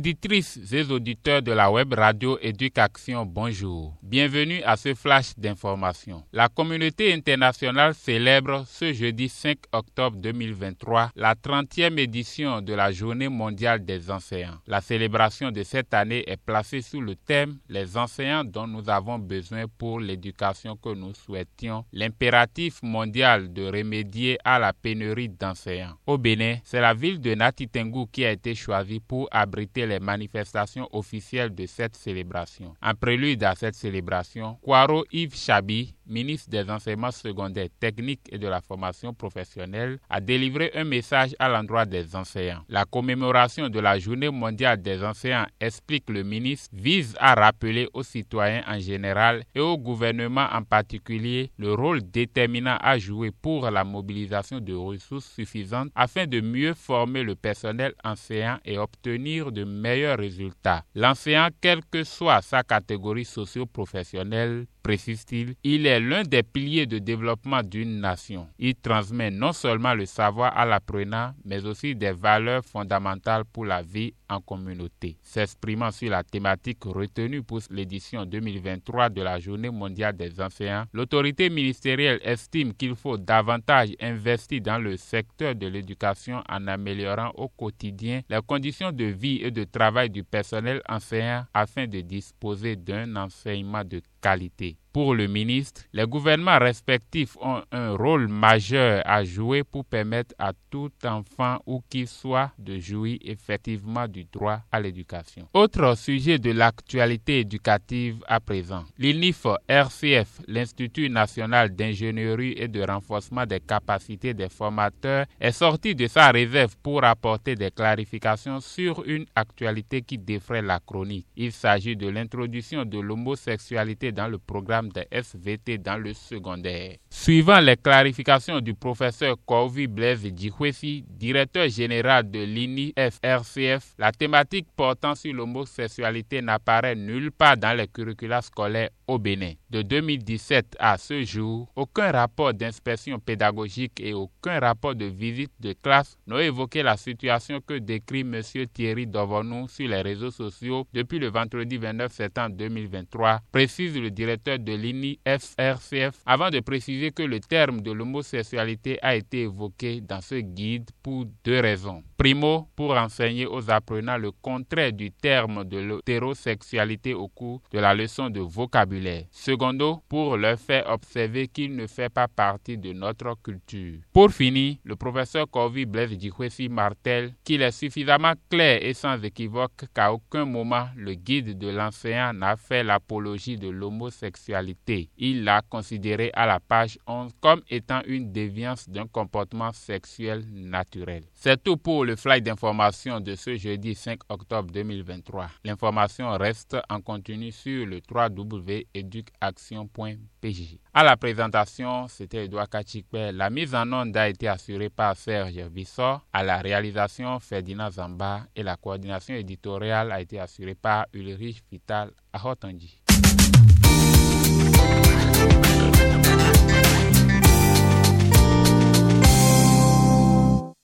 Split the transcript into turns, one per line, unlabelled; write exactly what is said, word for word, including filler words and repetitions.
Auditrices et auditeurs de la web radio Éducation, bonjour. Bienvenue à ce flash d'information. La communauté internationale célèbre ce jeudi cinq octobre deux mille vingt-trois la trentième édition de la Journée mondiale des enseignants. La célébration de cette année est placée sous le thème « Les enseignants dont nous avons besoin pour l'éducation que nous souhaitions », l'impératif mondial de remédier à la pénurie d'enseignants. Au Bénin, c'est la ville de Nati Tengou qui a été choisie pour abriter les manifestations officielles de cette célébration. En prélude à cette célébration, Kwaro Yves Chabi, ministre des enseignements secondaires, techniques et de la formation professionnelle, a délivré un message à l'endroit des enseignants. La commémoration de la Journée mondiale des enseignants, explique le ministre, vise à rappeler aux citoyens en général et au gouvernement en particulier le rôle déterminant à jouer pour la mobilisation de ressources suffisantes afin de mieux former le personnel enseignant et obtenir de meilleurs résultats. L'enseignant, quelle que soit sa catégorie socio-professionnelle, précise-t-il, il est l'un des piliers de développement d'une nation. Il transmet non seulement le savoir à l'apprenant, mais aussi des valeurs fondamentales pour la vie en communauté. S'exprimant sur la thématique retenue pour l'édition deux mille vingt-trois de la Journée mondiale des enseignants, l'autorité ministérielle estime qu'il faut davantage investir dans le secteur de l'éducation en améliorant au quotidien les conditions de vie et de travail du personnel enseignant afin de disposer d'un enseignement de qualité. Pour le ministre, les gouvernements respectifs ont un rôle majeur à jouer pour permettre à tout enfant où qu'il soit de jouir effectivement du droit à l'éducation. Autre sujet de l'actualité éducative à présent. L'I N I F R C F, l'Institut national d'ingénierie et de renforcement des capacités des formateurs, est sorti de sa réserve pour apporter des clarifications sur une actualité qui défraie la chronique. Il s'agit de l'introduction de l'homosexualité dans le programme des S V T dans le secondaire. Suivant les clarifications du professeur Corvi Blaise Djikwesi, directeur général de l'I N I F R C F, la thématique portant sur l'homosexualité n'apparaît nulle part dans les curricula scolaires au Bénin. De deux mille dix-sept à ce jour, aucun rapport d'inspection pédagogique et aucun rapport de visite de classe n'ont évoqué la situation que décrit M. Thierry Dovonou sur les réseaux sociaux depuis le vendredi vingt-neuf septembre deux mille vingt-trois, précise le directeur de l'I N I F R C F, avant de préciser que le terme de l'homosexualité a été évoqué dans ce guide pour deux raisons. Primo, pour enseigner aux apprenants le contraire du terme de l'hétérosexualité au cours de la leçon de vocabulaire. Secondo, pour leur faire observer qu'il ne fait pas partie de notre culture. Pour finir, le professeur Corvi Blaise Djikwesi martèle qu'il est suffisamment clair et sans équivoque qu'à aucun moment le guide de l'enseignant n'a fait l'apologie de l'homosexualité. Il l'a considéré à la page onze comme étant une déviance d'un comportement sexuel naturel. C'est tout pour le fly d'information de ce jeudi cinq octobre deux mille vingt-trois. L'information reste en continu sur le w w w point educaction point p j. À la présentation, c'était Edouard Kachikwe. La mise en onde a été assurée par Serge Vissor. À la réalisation, Ferdinand Zamba. Et la coordination éditoriale a été assurée par Ulrich Vital Ahotanji.